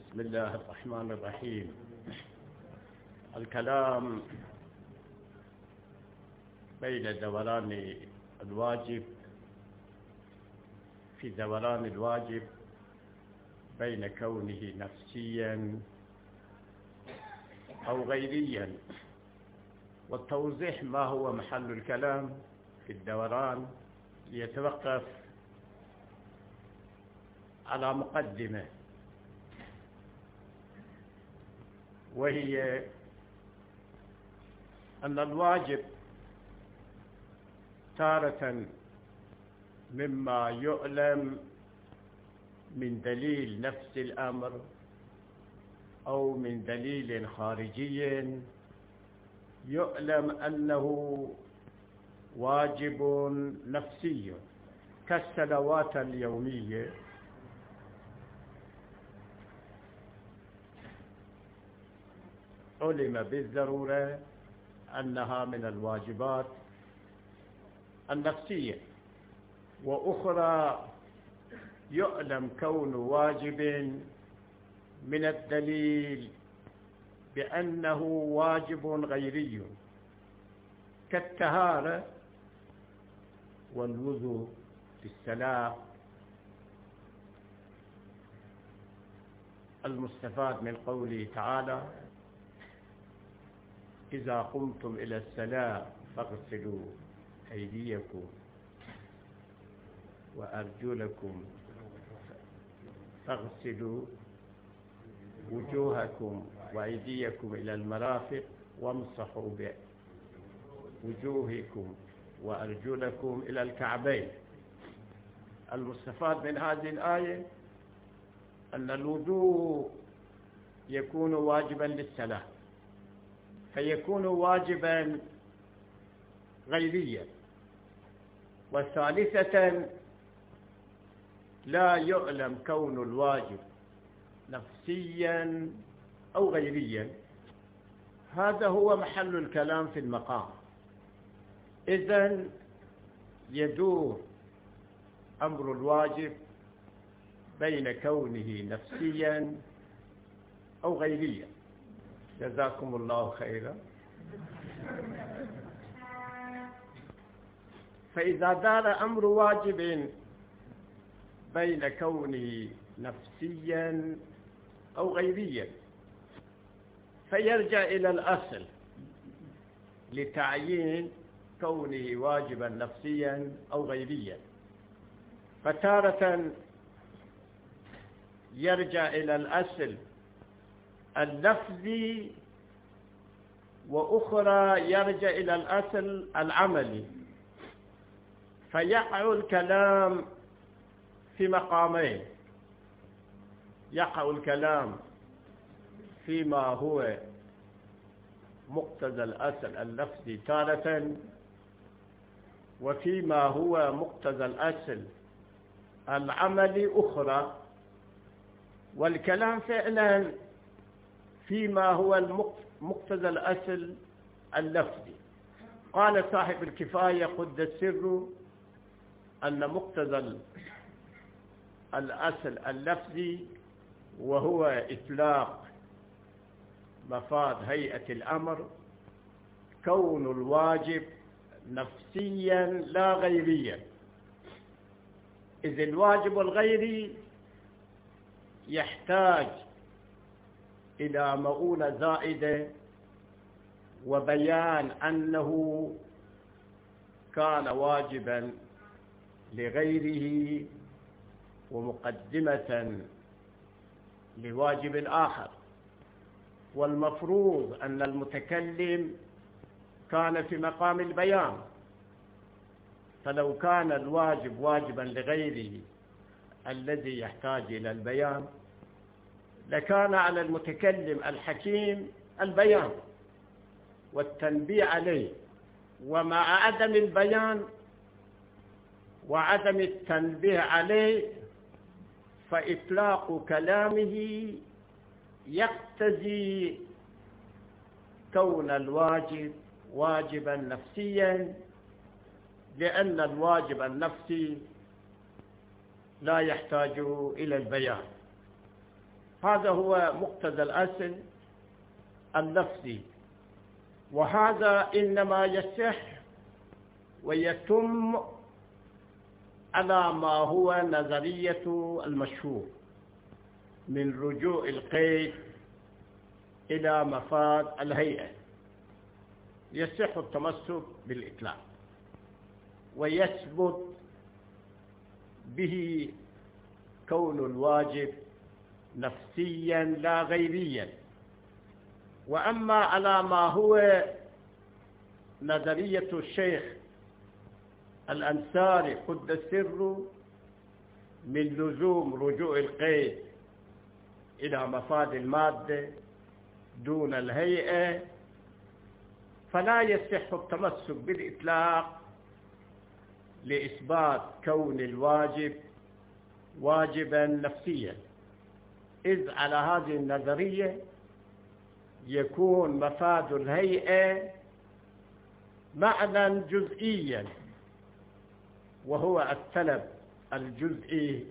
بسم الله الرحمن الرحيم. الكلام بين دوران الواجب في دوران الواجب بين كونه نفسيا أو غيريا، والتوضيح ما هو محل الكلام في الدوران يتوقف على مقدمة، وهي أن الواجب تارة مما يعلم من دليل نفس الأمر أو من دليل خارجي يعلم أنه واجب نفسي كالصلوات اليومية، علم بالضرورة أنها من الواجبات النفسية، وأخرى يعلم كون واجب من الدليل بأنه واجب غيري كالطهارة والوضوء في الصلاة. المستفاد من قوله تعالى: إذا قمتم إلى الصلاة فاغسلوا أيديكم وأرجلكم فاغسلوا وجوهكم وأيديكم إلى المرافق وامسحوا بوجوهكم وأرجلكم إلى الكعبين. المستفاد من هذه الآية أن الوضوء يكون واجبا للصلاة، فيكون واجبا غيريا. وثالثة، لا يعلم كون الواجب نفسيا أو غيريا. هذا هو محل الكلام في المقام. إذن يدور أمر الواجب بين كونه نفسيا أو غيريا. جزاكم الله خيرا. فإذا دار أمر واجب بين كونه نفسيا أو غيريا فيرجع إلى الأصل لتعيين كونه واجبا نفسيا أو غيريا. فتارة يرجع إلى الأصل اللفظي، وأخرى يرجع إلى الأصل العملي، فيقع الكلام في مقامين: يقع الكلام فيما هو مقتضى الأصل اللفظي تارة، وفيما هو مقتضى الأصل العملي أخرى. والكلام فعلا فيما هو مقتضى الأصل اللفظي. قال صاحب الكفاية قد السر أن مقتضى الأصل اللفظي وهو إطلاق مفاد هيئة الأمر كون الواجب نفسيا لا غيريا، إذ الواجب الغيري يحتاج إلى مؤونة زائدة وبيان أنه كان واجبا لغيره ومقدمة لواجب آخر. والمفروض أن المتكلم كان في مقام البيان، فلو كان الواجب واجبا لغيره الذي يحتاج إلى البيان لكان على المتكلم الحكيم البيان والتنبيه عليه. ومع عدم البيان وعدم التنبيه عليه فإطلاق كلامه يقتضي كون الواجب واجبا نفسيا، لأن الواجب النفسي لا يحتاج إلى البيان. هذا هو مقتضى الأصل اللفظي، وهذا إنما يصح ويتم على ما هو نظرية المشهور من رجوع القيد إلى مفاد الهيئة. يصح التمسك بالإطلاق ويثبت به كون الواجب نفسيا لا غيريا. وأما على ما هو نظرية الشيخ الأنصاري قدس سره من لزوم رجوع القيد إلى مفاد المادة دون الهيئة، فلا يصح التمسك بالإطلاق لإثبات كون الواجب واجبا نفسيا، إذ على هذه النظرية يكون مفاد الهيئة معنى جزئيا، وهو الطلب الجزئي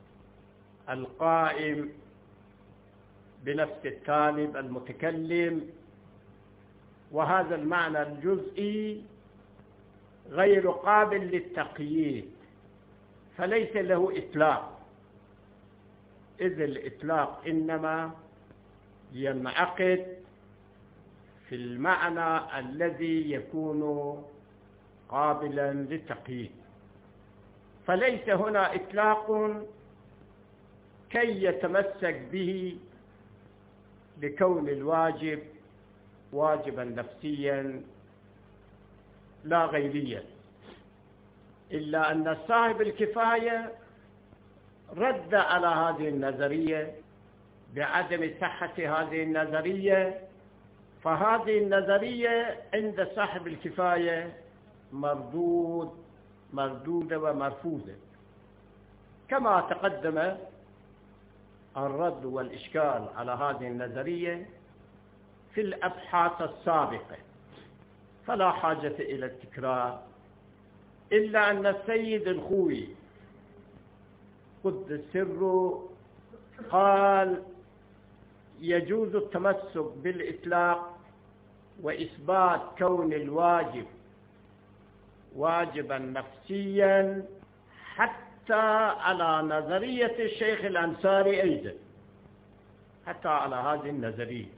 القائم بنفس الطالب المتكلم، وهذا المعنى الجزئي غير قابل للتقييد، فليس له إطلاق، إذ الإطلاق إنما ينعقد في المعنى الذي يكون قابلا للتقييد. فليس هنا إطلاق كي يتمسك به لكون الواجب واجبا نفسيا لا غيريا، إلا أن صاحب الكفاية رد على هذه النظرية بعدم صحة هذه النظرية، فهذه النظرية عند صاحب الكفاية مردودة ومرفوضة، كما تقدم الرد والإشكال على هذه النظرية في الأبحاث السابقة، فلا حاجة إلى التكرار، إلا أن السيد الخوي قدس سره قال يجوز التمسك بالإطلاق وإثبات كون الواجب واجبا نفسيا حتى على نظرية الشيخ الأنصاري أيضا، حتى على هذه النظرية،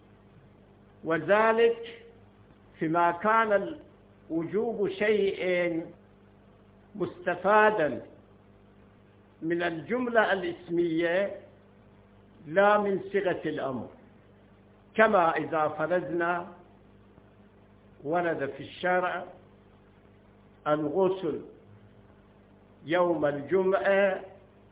وذلك فيما كان وجوب شيء مستفادا من الجملة الاسمية لا من صيغة الأمر، كما إذا فرضنا ورد في الشرع الغسل يوم الجمعة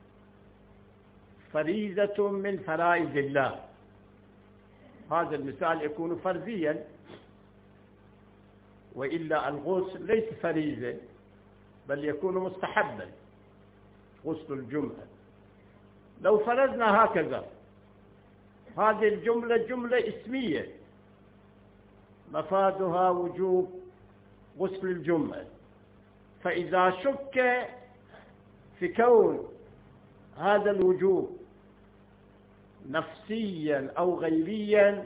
فريضة من فرائض الله، هذا المثال يكون فرضيا، وإلا الغسل ليس فريضة بل يكون مستحبا غسل الجمعة. لو فرضنا هكذا هذه الجملة جملة اسمية مفادها وجوب غسل الجمعة، فإذا شك في كون هذا الوجوب نفسيا أو غيريا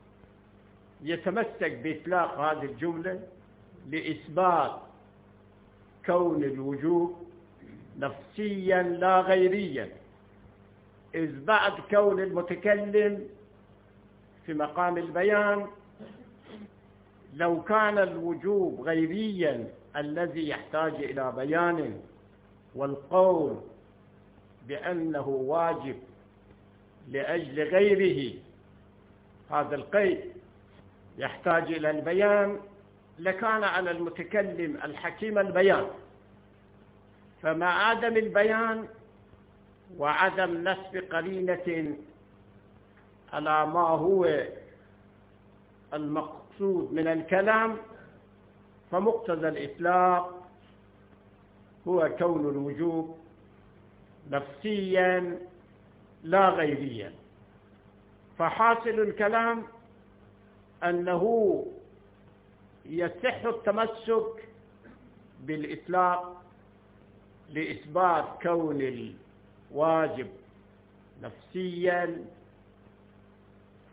يتمسك بإطلاق هذه الجملة لإثبات كون الوجوب نفسيا لا غيريا، إذ بعد كون المتكلم في مقام البيان لو كان الوجوب غيريا الذي يحتاج إلى بيان، والقول بأنه واجب لأجل غيره هذا القيد يحتاج إلى البيان، لكان على المتكلم الحكيم البيان، فمع عدم البيان وعدم نسب قرينة على ما هو المقصود من الكلام، فمقتضى الإطلاق هو كون الوجوب نفسيا لا غيريا. فحاصل الكلام أنه يصح التمسك بالإطلاق لإثبات كون الواجب نفسيا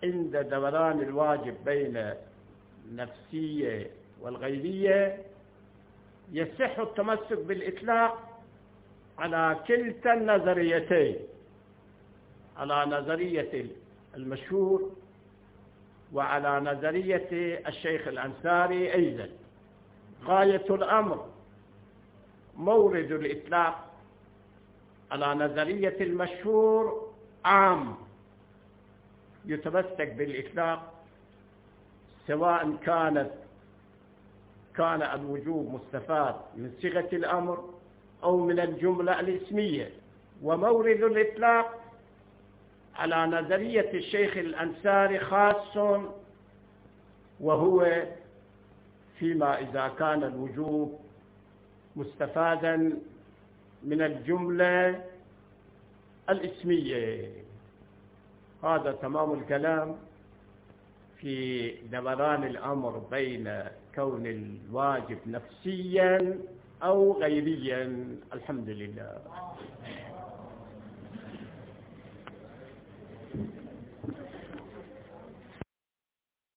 عند دوران الواجب بين النفسية والغيرية يصح التمسك بالإطلاق على كلتا النظريتين، على نظرية المشهور وعلى نظرية الشيخ الأنصاري أيضا. غاية الأمر مورد الإطلاق على نظرية المشهور عام يتمسك بالإطلاق سواء كان الوجوب مستفاد من صيغة الأمر أو من الجملة الاسمية. ومورد الإطلاق على نظرية الشيخ الأنصاري خاص، وهو فيما إذا كان الوجوب مستفادا من الجملة الاسمية. هذا تمام الكلام في دوران الأمر بين كون الواجب نفسيا أو غيريا. الحمد لله.